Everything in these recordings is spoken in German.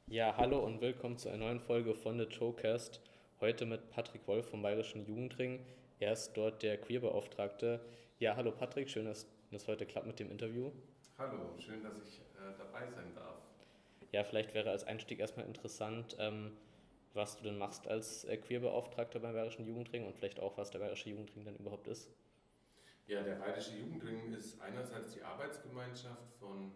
Ja, hallo und willkommen zu einer neuen Folge von The Showcast. Heute mit Patrick Wolf vom Bayerischen Jugendring. Er ist dort der Queerbeauftragte. Ja, hallo Patrick, schön, dass das heute klappt mit dem Interview. Hallo, schön, dass ich dabei sein darf. Ja, vielleicht wäre als Einstieg erstmal interessant, was du denn machst als Queerbeauftragter beim Bayerischen Jugendring und vielleicht auch, was der Bayerische Jugendring denn überhaupt ist. Ja, der Bayerische Jugendring ist einerseits die Arbeitsgemeinschaft von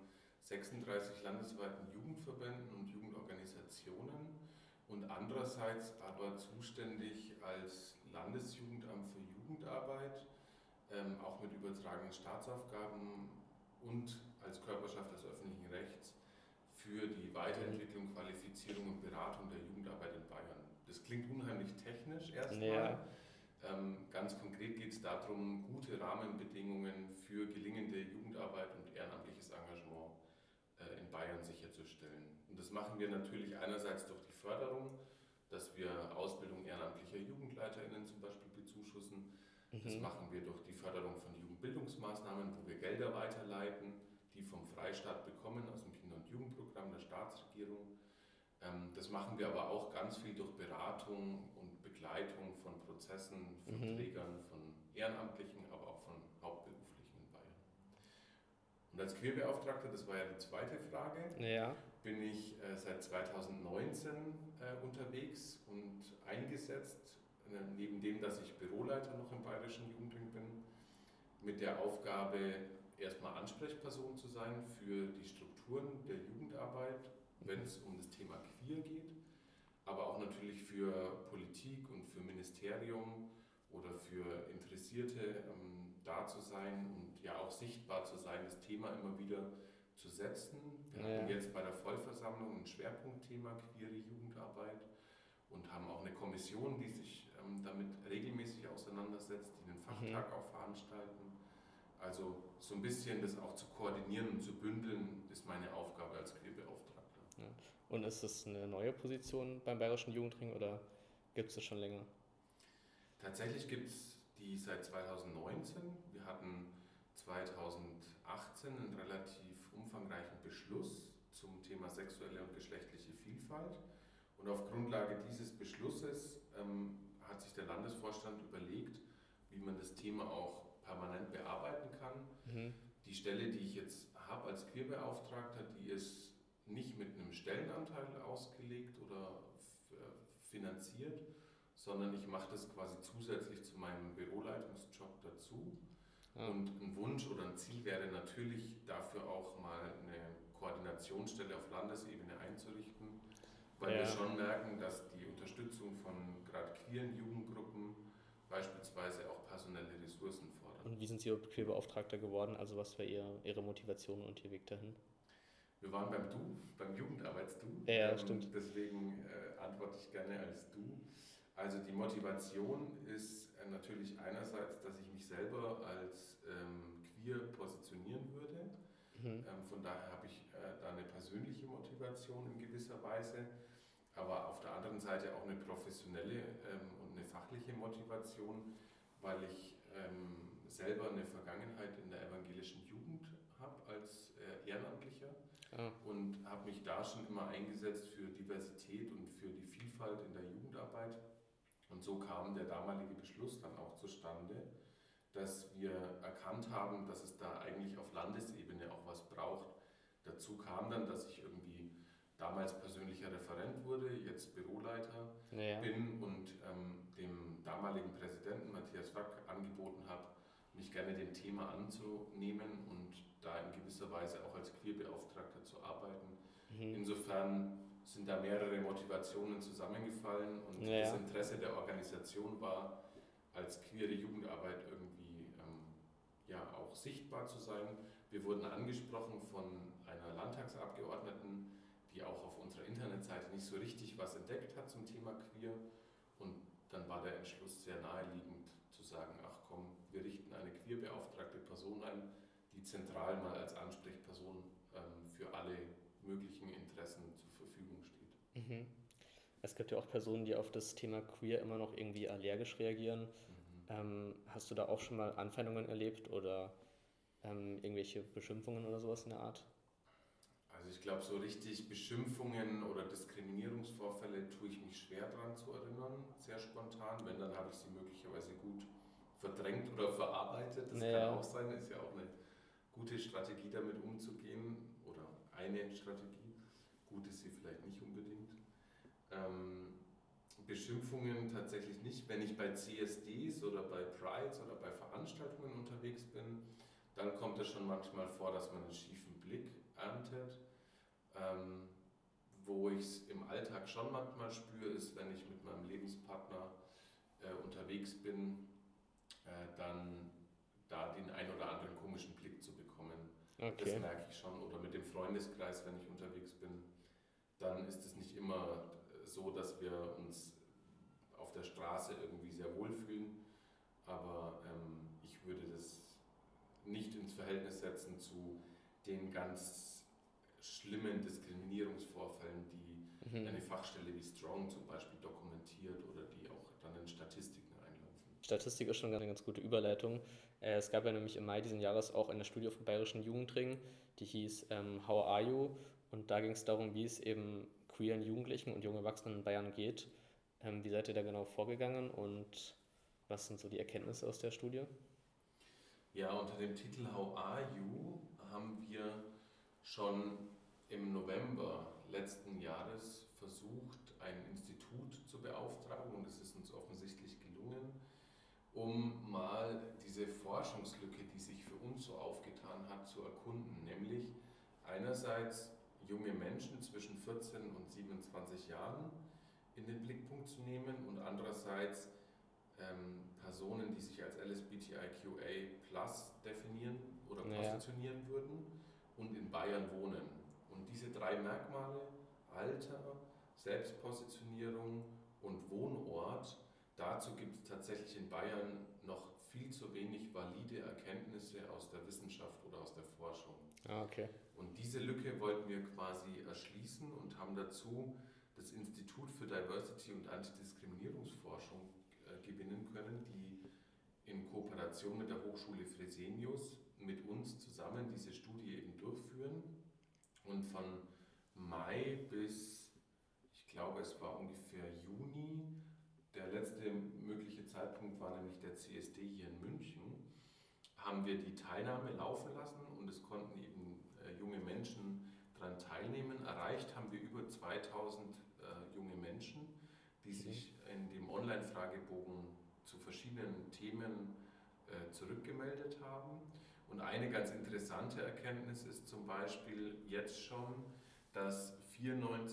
36 landesweiten Jugendverbänden und Jugendorganisationen und andererseits aber zuständig als Landesjugendamt für Jugendarbeit, auch mit übertragenen Staatsaufgaben und als Körperschaft des öffentlichen Rechts für die Weiterentwicklung, Qualifizierung und Beratung der Jugendarbeit in Bayern. Das klingt unheimlich technisch erstmal. Ja, Ganz konkret geht es darum, gute Rahmenbedingungen für gelingende Jugendarbeit und ehrenamtliches Engagement in Bayern sicherzustellen. Und das machen wir natürlich einerseits durch die Förderung, dass wir Ausbildung ehrenamtlicher JugendleiterInnen zum Beispiel bezuschussen. Das machen wir durch die Förderung von Jugendbildungsmaßnahmen, wo wir Gelder weiterleiten, die vom Freistaat bekommen, aus dem Kinder- und Jugendprogramm der Staatsregierung. Das machen wir aber auch ganz viel durch Beratung und Begleitung von Prozessen, von Trägern, von Ehrenamtlichen, aber auch von Hauptberuflichen in Bayern. Und als Queerbeauftragter, das war ja die zweite Frage, ja. bin ich seit 2019 unterwegs und eingesetzt, neben dem, dass ich Büroleiter noch im Bayerischen Jugendring bin, mit der Aufgabe, erstmal Ansprechperson zu sein für die Strukturen der Jugendarbeit, wenn es um das Thema Queer geht, aber auch natürlich für Politik und für Ministerium oder für Interessierte da zu sein und ja auch sichtbar zu sein, das Thema immer wieder zu setzen. Wir hatten Ja. jetzt bei der Vollversammlung ein Schwerpunktthema queere Jugendarbeit und haben auch eine Kommission, die sich damit regelmäßig auseinandersetzt, die einen Fachtag auch veranstalten. Also so ein bisschen das auch zu koordinieren und zu bündeln, ist meine Aufgabe als Queerbeauftragter. Ja. Und ist es eine neue Position beim Bayerischen Jugendring oder gibt es das schon länger? Tatsächlich gibt es die seit 2019. Wir hatten 2018 einen relativ umfangreichen Beschluss zum Thema sexuelle und geschlechtliche Vielfalt. Und auf Grundlage dieses Beschlusses hat sich der Landesvorstand überlegt, wie man das Thema auch permanent bearbeiten kann. Die Stelle, die ich jetzt habe als Queerbeauftragter, die ist nicht mit einem Stellenanteil ausgelegt oder finanziert, sondern ich mache das quasi zusätzlich zu meinem Büroleitungsjob dazu. Ah, Und ein Wunsch oder ein Ziel wäre natürlich dafür auch mal eine Koordinationsstelle auf Landesebene einzurichten, weil wir ja. schon merken, dass die Unterstützung von gerade queeren Jugendgruppen beispielsweise auch personelle Ressourcen fordert. Und wie sind Sie Queerbeauftragter geworden? Also was war Ihre Motivation und Ihr Weg dahin? Wir waren beim Du, beim Jugendarbeits-Du, Ja, ja, stimmt. deswegen antworte ich gerne als Du. Also die Motivation ist natürlich einerseits, dass ich mich selber als queer positionieren würde. Von daher habe ich da eine persönliche Motivation in gewisser Weise, aber auf der anderen Seite auch eine professionelle und eine fachliche Motivation, weil ich selber eine Vergangenheit in der evangelischen Jugend habe als Ehrenamtlicher Ah, und habe mich da schon immer eingesetzt für Diversität und für die Vielfalt in der Jugendarbeit. Und so kam der damalige Beschluss dann auch zustande, dass wir erkannt haben, dass es da eigentlich auf Landesebene auch was braucht. Dazu kam dann, dass ich irgendwie damals persönlicher Referent wurde, jetzt Büroleiter ja. bin und dem damaligen Präsidenten Matthias Wack angeboten habe, mich gerne dem Thema anzunehmen und da in gewisser Weise auch als Queerbeauftragter zu arbeiten. Insofern sind da mehrere Motivationen zusammengefallen und das Ja. Interesse der Organisation war, als queere Jugendarbeit irgendwie ja, auch sichtbar zu sein. Wir wurden angesprochen von einer Landtagsabgeordneten, die auch auf unserer Internetseite nicht so richtig was entdeckt hat zum Thema Queer. Und dann war der Entschluss sehr naheliegend zu sagen, ach komm, wir richten eine queerbeauftragte Person ein, die zentral mal als Ansprechperson für alle möglichen Interessen zur Verfügung steht. Es gibt ja auch Personen, die auf das Thema Queer immer noch irgendwie allergisch reagieren. Mhm. Hast du da auch schon mal Anfeindungen erlebt oder irgendwelche Beschimpfungen oder sowas in der Art? Also ich glaube, so richtig Beschimpfungen oder schwer dran zu erinnern, sehr spontan. Wenn, dann habe ich sie möglicherweise gut verdrängt oder verarbeitet. Das kann auch sein, ist ja auch eine gute Strategie, damit umzugehen oder eine Strategie. Gut ist sie vielleicht nicht unbedingt. Beschimpfungen tatsächlich nicht. Wenn ich bei CSDs oder bei Prides oder bei Veranstaltungen unterwegs bin, dann kommt es schon manchmal vor, dass man einen schiefen Blick erntet. Wo ich es im Alltag schon manchmal spüre, ist, wenn ich mit meinem Lebenspartner unterwegs bin, dann da den ein oder anderen komischen Blick zu bekommen. Okay. Das merke ich schon. Oder mit dem Freundeskreis, wenn ich unterwegs bin, dann ist es nicht immer so, dass wir uns auf der Straße irgendwie sehr wohlfühlen. Aber ich würde das nicht ins Verhältnis setzen zu den ganz schlimmen Diskriminierungsvorfällen, die eine Fachstelle wie Strong zum Beispiel dokumentiert oder die auch dann in Statistiken einlaufen. Statistik ist schon eine ganz gute Überleitung. Es gab ja nämlich im Mai diesen Jahres auch eine Studie vom Bayerischen Jugendring, die hieß How Are You? Und da ging es darum, wie es eben queeren Jugendlichen und jungen Erwachsenen in Bayern geht. Wie seid ihr da genau vorgegangen und was sind so die Erkenntnisse aus der Studie? Ja, unter dem Titel How Are You haben wir schon im November letzten Jahres versucht, ein Institut zu beauftragen, und es ist uns offensichtlich gelungen, um mal diese Forschungslücke, die sich für uns so aufgetan hat, zu erkunden. Nämlich einerseits junge Menschen zwischen 14 und 27 Jahren in den Blickpunkt zu nehmen und andererseits Personen, die sich als LSBTIQA+ definieren oder positionieren würden und in Bayern wohnen. Und diese drei Merkmale, Alter, Selbstpositionierung und Wohnort, dazu gibt es tatsächlich in Bayern noch viel zu wenig valide Erkenntnisse aus der Wissenschaft oder aus der Forschung. Okay. Und diese Lücke wollten wir quasi erschließen und haben dazu das Institut für Diversity und Antidiskriminierungsforschung gewinnen können, die in Kooperation mit der Hochschule Fresenius mit uns zusammen diese Studie eben durchführen. Und von Mai bis, ich glaube, es war ungefähr Juni, der letzte mögliche Zeitpunkt war nämlich der CSD hier in München, haben wir die Teilnahme laufen lassen und es konnten eben junge Menschen daran teilnehmen. Erreicht haben wir über 2000 junge Menschen, die sich in dem Online-Fragebogen zu verschiedenen Themen zurückgemeldet haben. Und eine ganz interessante Erkenntnis ist zum Beispiel jetzt schon, dass 94%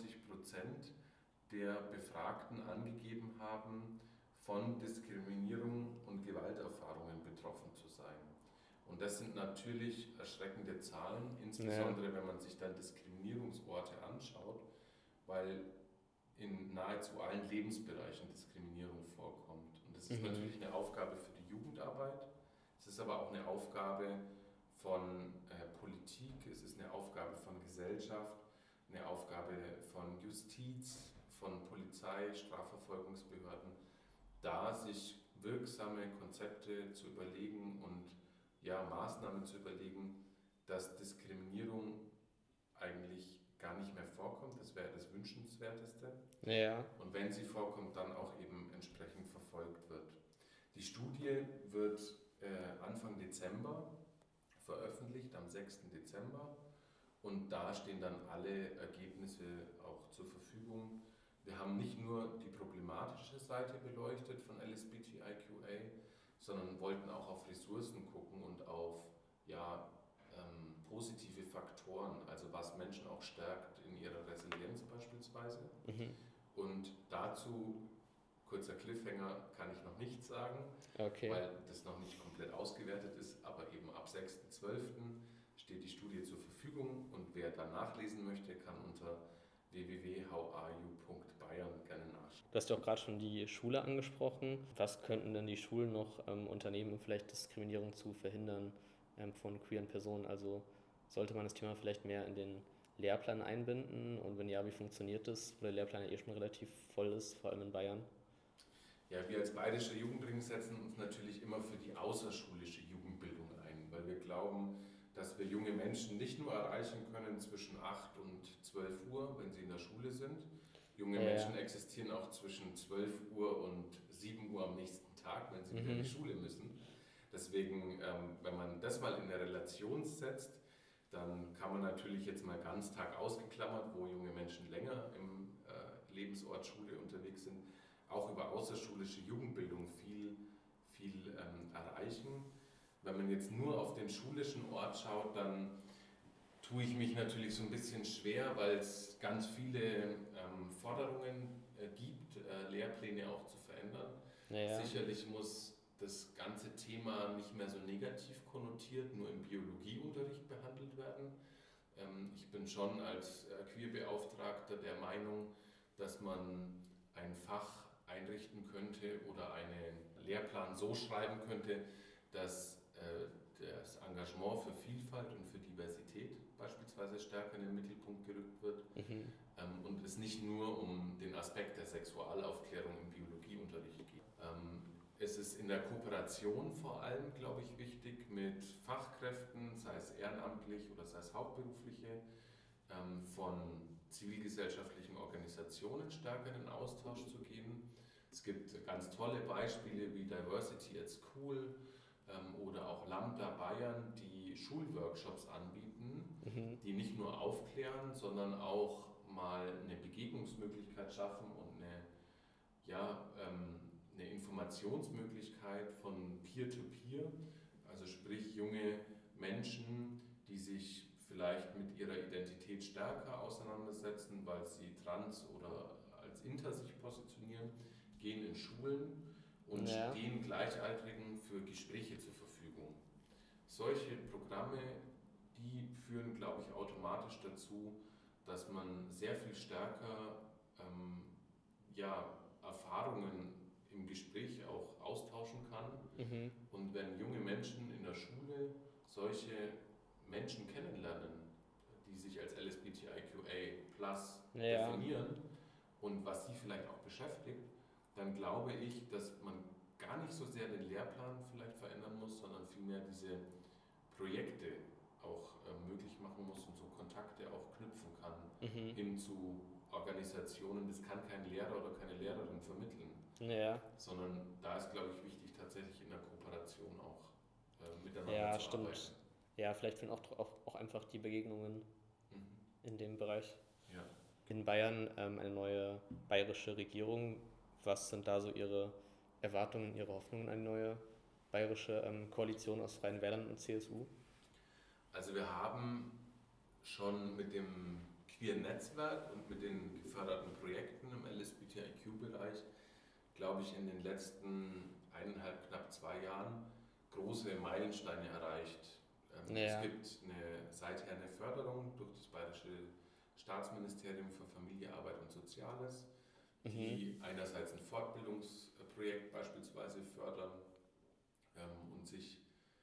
der Befragten angegeben haben, von Diskriminierung und Gewalterfahrungen betroffen zu sein. Und das sind natürlich erschreckende Zahlen, insbesondere wenn man sich dann Diskriminierungsorte anschaut, weil in nahezu allen Lebensbereichen Diskriminierung vorkommt. Und das ist natürlich eine Aufgabe für die Jugendarbeit, es ist aber auch eine Aufgabe von Politik, es ist eine Aufgabe von Gesellschaft, eine Aufgabe von Justiz, von Polizei, Strafverfolgungsbehörden, da sich wirksame Konzepte zu überlegen und Maßnahmen zu überlegen, dass Diskriminierung eigentlich gar nicht mehr vorkommt. Das wäre das Wünschenswerteste. Ja. Und wenn sie vorkommt, dann auch eben entsprechend verfolgt wird. Die Studie wird Anfang Dezember veröffentlicht, am 6. Dezember. Und da stehen dann alle Ergebnisse auch zur Verfügung. Wir haben nicht nur die problematische Seite beleuchtet von LSBTIQA, sondern wollten auch auf Ressourcen gucken und auf positive Faktoren, also was Menschen auch stärkt in ihrer Resilienz beispielsweise. Und dazu, kurzer Cliffhanger, kann ich noch nichts sagen, weil das noch nicht komplett ausgewertet ist, aber eben ab 6.12. steht die Studie zur Verfügung und wer da nachlesen möchte, kann unter www.howareyou.bayern gerne nachschauen. Du hast ja auch gerade schon die Schule angesprochen. Was könnten denn die Schulen noch unternehmen, um vielleicht Diskriminierung zu verhindern von queeren Personen? Also sollte man das Thema vielleicht mehr in den Lehrplan einbinden? Und wenn ja, wie funktioniert das? Wo der Lehrplan ja schon relativ voll ist, vor allem in Bayern. Ja, wir als Bayerischer Jugendring setzen uns natürlich immer für die außerschulische Jugendbildung ein, weil wir glauben, dass wir junge Menschen nicht nur erreichen können zwischen 8 und 12 Uhr, wenn sie in der Schule sind, Junge Menschen existieren auch zwischen 12 Uhr und 7 Uhr am nächsten Tag, wenn sie wieder in die Schule müssen. Deswegen, wenn man das mal in eine Relation setzt, dann kann man natürlich jetzt mal Ganztag ausgeklammert, wo junge Menschen länger im Lebensort Schule unterwegs sind, auch über außerschulische Jugendbildung viel erreichen. Wenn man jetzt nur auf den schulischen Ort schaut, dann tue ich mich natürlich so ein bisschen schwer, weil es ganz viele Forderungen gibt, Lehrpläne auch zu verändern. Ja. Sicherlich muss das ganze Thema nicht mehr so negativ konnotiert, nur im Biologieunterricht behandelt werden. Ich bin schon als Queerbeauftragter der Meinung, dass man ein Fach einrichten könnte oder einen Lehrplan so schreiben könnte, dass das Engagement für Vielfalt und für Diversität beispielsweise stärker in den Mittelpunkt gerückt wird und es nicht nur um den Aspekt der Sexualaufklärung im Biologieunterricht geht. Es ist in der Kooperation vor allem, glaube ich, wichtig, mit Fachkräften, sei es ehrenamtlich oder sei es hauptberufliche, von zivilgesellschaftlichen Organisationen stärker in den Austausch zu gehen. Es gibt ganz tolle Beispiele wie Diversity at School oder auch Lambda Bayern, die Schulworkshops anbieten, die nicht nur aufklären, sondern auch mal eine Begegnungsmöglichkeit schaffen und eine Informationsmöglichkeit von Peer-to-Peer, also sprich junge Menschen, die sich vielleicht mit ihrer Identität stärker auseinandersetzen, weil sie trans oder als inter sich positionieren, gehen in Schulen und stehen Gleichaltrigen für Gespräche zur Verfügung. Solche Programme, die führen, glaube ich, automatisch dazu, dass man sehr viel stärker Erfahrungen im Gespräch auch austauschen kann. Und wenn junge Menschen in der Schule solche Menschen kennenlernen, die sich als LSBTIQA+ definieren und was sie vielleicht auch beschäftigt, dann glaube ich, dass man gar nicht so sehr den Lehrplan vielleicht verändern muss, sondern vielmehr diese Projekte auch möglich machen muss und so Kontakte auch knüpfen kann hin zu Organisationen. Das kann kein Lehrer oder keine Lehrerin vermitteln, sondern da ist, glaube ich, wichtig, tatsächlich in der Kooperation auch miteinander zu arbeiten. Ja, vielleicht sind auch einfach die Begegnungen in dem Bereich. Ja. In Bayern eine neue bayerische Regierung. Was sind da so Ihre Erwartungen, Ihre Hoffnungen an eine neue bayerische Koalition aus Freien Wählern und CSU? Also wir haben schon mit dem queeren Netzwerk und mit den geförderten Projekten im LSBTIQ-Bereich, glaube ich, in den letzten 1,5, knapp 2 Jahren große Meilensteine erreicht. Es gibt seither eine Förderung durch das Bayerische Staatsministerium für Familie, Arbeit und Soziales, die einerseits ein Fortbildungsprojekt beispielsweise fördern und sich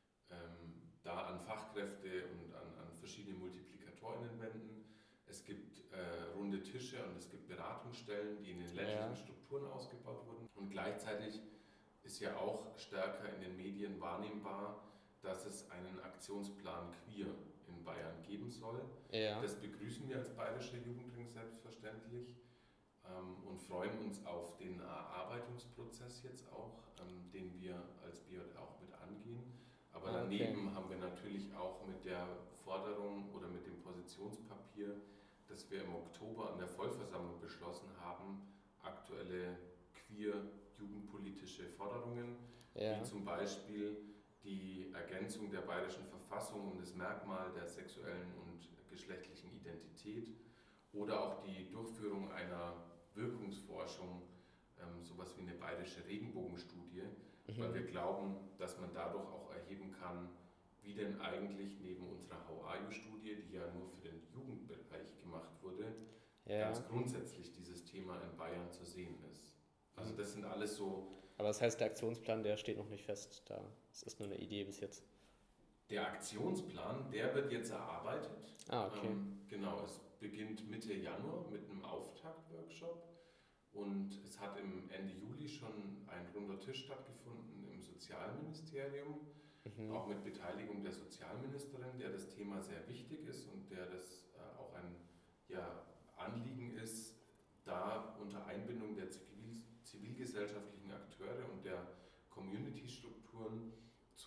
da an Fachkräfte und an verschiedene MultiplikatorInnen wenden. Es gibt runde Tische und es gibt Beratungsstellen, die in den ländlichen Strukturen ausgebaut wurden. Und gleichzeitig ist ja auch stärker in den Medien wahrnehmbar, dass es einen Aktionsplan Queer in Bayern geben soll. Das begrüßen wir als Bayerischer Jugendring selbstverständlich und freuen uns auf den Erarbeitungsprozess jetzt auch, den wir als BJ auch mit angehen. Aber daneben haben wir natürlich auch mit der Forderung oder mit dem Positionspapier, das wir im Oktober an der Vollversammlung beschlossen haben, aktuelle queer-jugendpolitische Forderungen, wie zum Beispiel die Ergänzung der Bayerischen Verfassung um das Merkmal der sexuellen und geschlechtlichen Identität oder auch die Durchführung einer Wirkungsforschung, sowas wie eine bayerische Regenbogenstudie, weil wir glauben, dass man dadurch auch erheben kann, wie denn eigentlich neben unserer How-Are-You-Studie, die ja nur für den Jugendbereich gemacht wurde, ganz grundsätzlich dieses Thema in Bayern zu sehen ist. Also das sind alles so... Aber das heißt, der Aktionsplan, der steht noch nicht fest da. Es ist nur eine Idee bis jetzt. Der Aktionsplan, der wird jetzt erarbeitet. Genau, es beginnt Mitte Januar mit einem Auftaktworkshop und es hat im Ende Juli schon ein runder Tisch stattgefunden im Sozialministerium, auch mit Beteiligung der Sozialministerin, der das Thema sehr wichtig ist und der das auch ein Anliegen ist, da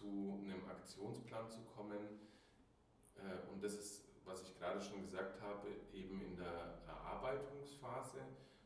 zu einem Aktionsplan zu kommen. Und das ist, was ich gerade schon gesagt habe, eben in der Erarbeitungsphase.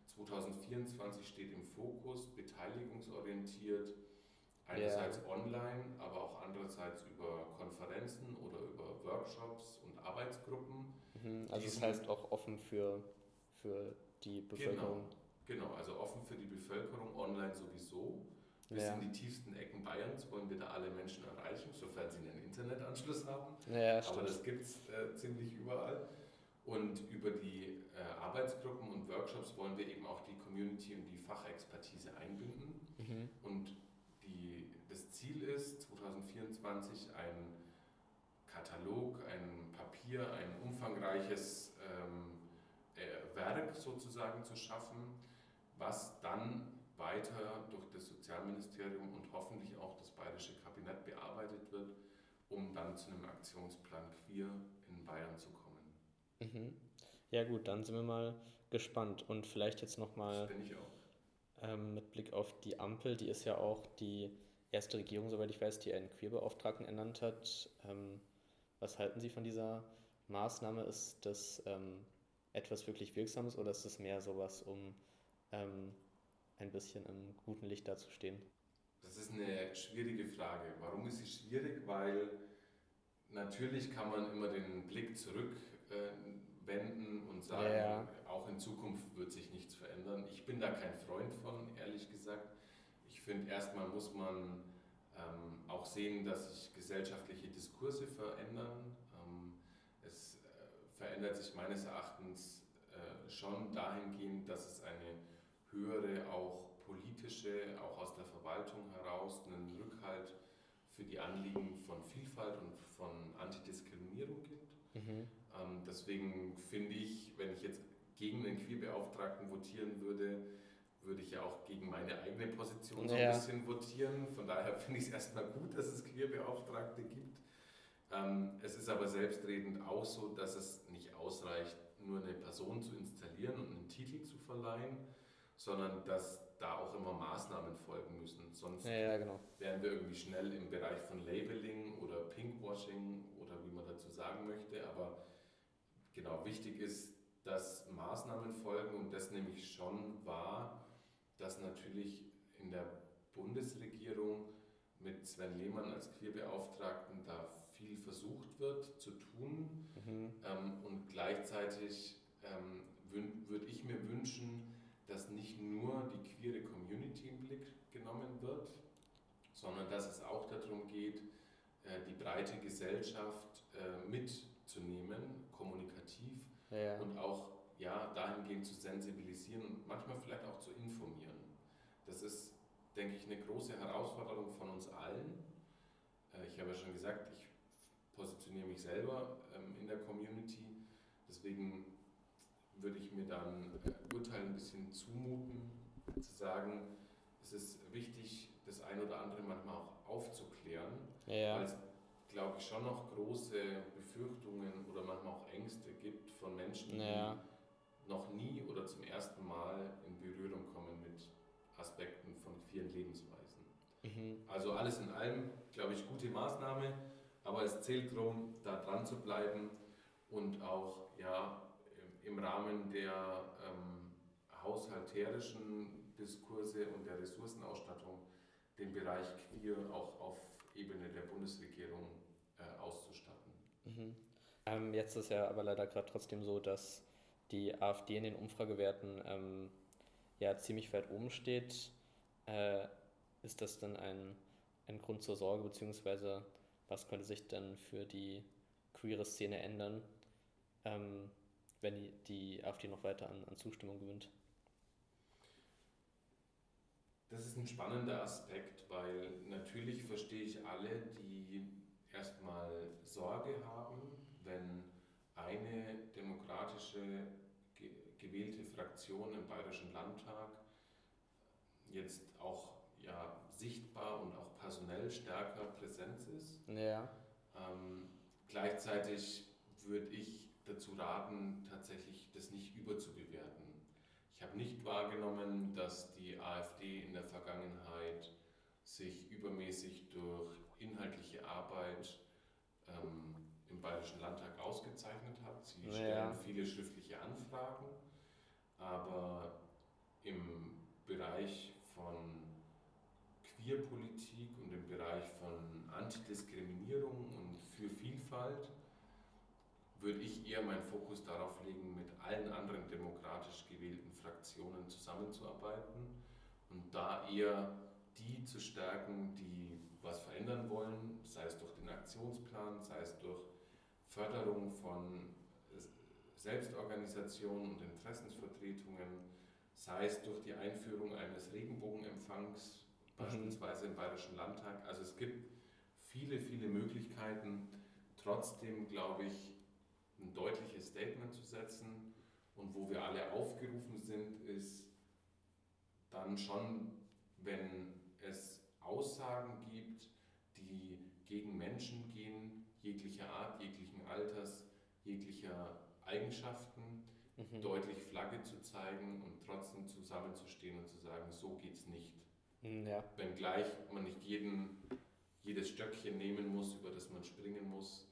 2024 steht im Fokus, beteiligungsorientiert, einerseits online, aber auch andererseits über Konferenzen oder über Workshops und Arbeitsgruppen. Also das heißt auch offen für die Bevölkerung. Genau, also offen für die Bevölkerung, online sowieso. Bis in die tiefsten Ecken Bayerns wollen wir da alle Menschen erreichen, sofern sie einen Internetanschluss haben. Ja, aber das gibt es ziemlich überall. Und über die Arbeitsgruppen und Workshops wollen wir eben auch die Community und die Fachexpertise einbinden. Und das Ziel ist, 2024 ein Katalog, ein Papier, ein umfangreiches Werk sozusagen zu schaffen, was dann weiter durch das Sozialministerium und hoffentlich auch das bayerische Kabinett bearbeitet wird, um dann zu einem Aktionsplan Queer in Bayern zu kommen. Ja gut, dann sind wir mal gespannt und vielleicht jetzt nochmal mit Blick auf die Ampel, die ist ja auch die erste Regierung, soweit ich weiß, die einen Queerbeauftragten ernannt hat. Was halten Sie von dieser Maßnahme? Ist das etwas wirklich Wirksames oder ist es mehr sowas, um ein bisschen im guten Licht dazustehen? Das ist eine schwierige Frage. Warum ist sie schwierig? Weil natürlich kann man immer den Blick zurückwenden und sagen, auch in Zukunft wird sich nichts verändern. Ich bin da kein Freund von, ehrlich gesagt. Ich finde, erstmal muss man auch sehen, dass sich gesellschaftliche Diskurse verändern. Es verändert sich meines Erachtens schon dahingehend, dass es eine höhere, auch politische, auch aus der Verwaltung heraus, einen Rückhalt für die Anliegen von Vielfalt und von Antidiskriminierung gibt. Deswegen finde ich, wenn ich jetzt gegen den Queerbeauftragten votieren würde, würde ich ja auch gegen meine eigene Position so ein bisschen votieren. Von daher finde ich es erstmal gut, dass es Queerbeauftragte gibt. Es ist aber selbstredend auch so, dass es nicht ausreicht, nur eine Person zu installieren und einen Titel zu verleihen, sondern dass da auch immer Maßnahmen folgen müssen. Sonst wären wir irgendwie schnell im Bereich von Labeling oder Pinkwashing oder wie man dazu sagen möchte. Aber genau, wichtig ist, dass Maßnahmen folgen und das nehme ich schon wahr, dass natürlich in der Bundesregierung mit Sven Lehmann als Queerbeauftragten da viel versucht wird zu tun. Und gleichzeitig würde ich mir wünschen, dass nicht nur die queere Community im Blick genommen wird, sondern dass es auch darum geht, die breite Gesellschaft mitzunehmen, kommunikativ und auch dahingehend zu sensibilisieren und manchmal vielleicht auch zu informieren. Das ist, denke ich, eine große Herausforderung von uns allen. Ich habe ja schon gesagt, ich positioniere mich selber in der Community, deswegen würde ich mir dann Urteil ein bisschen zumuten, zu sagen, es ist wichtig, das ein oder andere manchmal auch aufzuklären, weil es, glaube ich, schon noch große Befürchtungen oder manchmal auch Ängste gibt von Menschen, die noch nie oder zum ersten Mal in Berührung kommen mit Aspekten von queeren Lebensweisen. Also alles in allem, glaube ich, gute Maßnahme, aber es zählt darum, da dran zu bleiben und auch im Rahmen der haushalterischen Diskurse und der Ressourcenausstattung den Bereich Queer auch auf Ebene der Bundesregierung auszustatten. Jetzt ist ja aber leider gerade trotzdem so, dass die AfD in den Umfragewerten ziemlich weit oben steht. Ist das dann ein Grund zur Sorge, beziehungsweise was könnte sich dann für die queere Szene ändern, wenn die AfD noch weiter an Zustimmung gewinnt? Das ist ein spannender Aspekt, weil natürlich verstehe ich alle, die erstmal Sorge haben, wenn eine demokratische gewählte Fraktion im Bayerischen Landtag jetzt auch sichtbar und auch personell stärker Präsenz ist. Gleichzeitig würde ich dazu raten, tatsächlich das nicht überzubewerten. Ich habe nicht wahrgenommen, dass die AfD in der Vergangenheit sich übermäßig durch inhaltliche Arbeit im Bayerischen Landtag ausgezeichnet hat. Sie Ja. stellen viele schriftliche Anfragen, aber im Bereich von Queerpolitik und im Bereich von Antidiskriminierung und für Vielfalt würde ich eher meinen Fokus darauf legen, mit allen anderen demokratisch gewählten Fraktionen zusammenzuarbeiten und da eher die zu stärken, die was verändern wollen, sei es durch den Aktionsplan, sei es durch Förderung von Selbstorganisationen und Interessensvertretungen, sei es durch die Einführung eines Regenbogenempfangs, beispielsweise im Bayerischen Landtag. Also es gibt viele, viele Möglichkeiten. Trotzdem glaube ich, ein deutliches Statement zu setzen und wo wir alle aufgerufen sind, ist dann schon, wenn es Aussagen gibt, die gegen Menschen gehen, jeglicher Art, jeglichen Alters, jeglicher Eigenschaften, deutlich Flagge zu zeigen und trotzdem zusammenzustehen und zu sagen, so geht's nicht. Ja. Wenngleich man nicht jedes Stöckchen nehmen muss, über das man springen muss,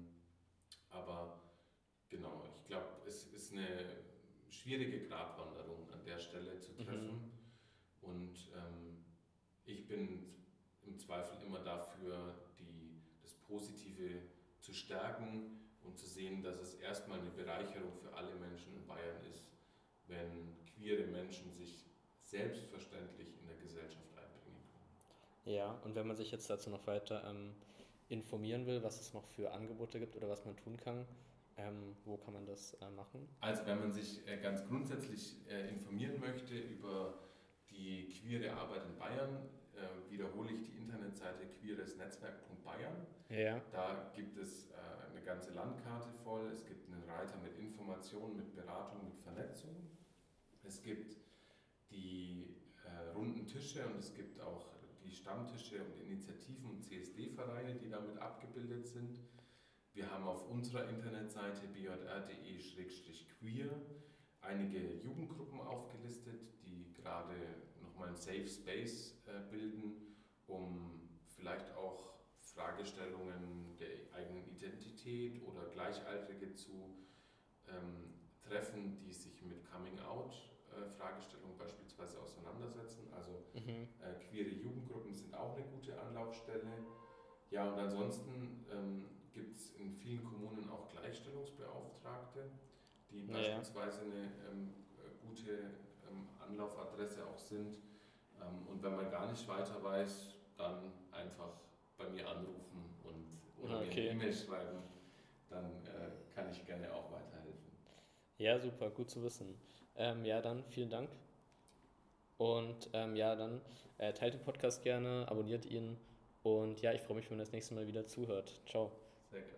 aber genau, ich glaube, es ist eine schwierige Gratwanderung an der Stelle zu treffen und ich bin im Zweifel immer dafür, das Positive zu stärken und zu sehen, dass es erstmal eine Bereicherung für alle Menschen in Bayern ist, wenn queere Menschen sich selbstverständlich in der Gesellschaft einbringen können. Ja, und wenn man sich jetzt dazu noch weiter informieren will, was es noch für Angebote gibt oder was man tun kann, wo kann man das machen? Also wenn man sich ganz grundsätzlich informieren möchte über die queere Arbeit in Bayern, wiederhole ich die Internetseite queeresnetzwerk.bayern. Ja. Da gibt es eine ganze Landkarte voll, es gibt einen Reiter mit Informationen, mit Beratung, mit Vernetzung. Es gibt die runden Tische und es gibt auch die Stammtische und Initiativen und CSD-Vereine, die damit abgebildet sind. Wir haben auf unserer Internetseite bjr.de/queer einige Jugendgruppen aufgelistet, die gerade nochmal einen Safe Space bilden, um vielleicht auch Fragestellungen der eigenen Identität oder Gleichaltrige zu treffen, die sich mit Coming-out-Fragestellungen beispielsweise auseinandersetzen. Also queere Jugendgruppen sind auch eine gute Anlaufstelle. Ja, und ansonsten gibt es in vielen Kommunen auch Gleichstellungsbeauftragte, die beispielsweise eine gute Anlaufadresse auch sind. Und wenn man gar nicht weiter weiß, dann einfach bei mir anrufen oder mir eine E-Mail schreiben, dann kann ich gerne auch weiterhelfen. Ja, super, gut zu wissen. Ja, dann vielen Dank. Und ja, dann teilt den Podcast gerne, abonniert ihn und ja, ich freue mich, wenn ihr das nächste Mal wieder zuhört. Ciao.